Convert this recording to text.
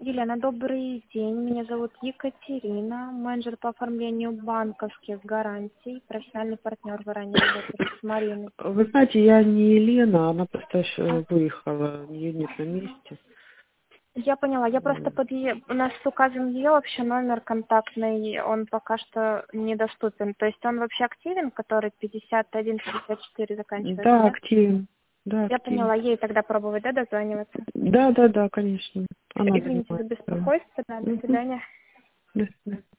Елена, добрый день. Меня зовут Екатерина, менеджер по оформлению банковских гарантий, профессиональный партнер. Вы ранее работали с Мариной. Вы знаете, я не Елена, она просто А, выехала, ее нет на месте. Я поняла. Я просто Вот. у нас указан ее вообще номер контактный, он пока что недоступен. То есть он вообще активен, который 51-54 заканчивается, Да, да? активен. Да, Я активен. поняла. Ей тогда пробовать, да, дозваниваться? Да, конечно. Всё, Она извините за занимается. беспокойство. Да, до Мгм. свидания. До свидания.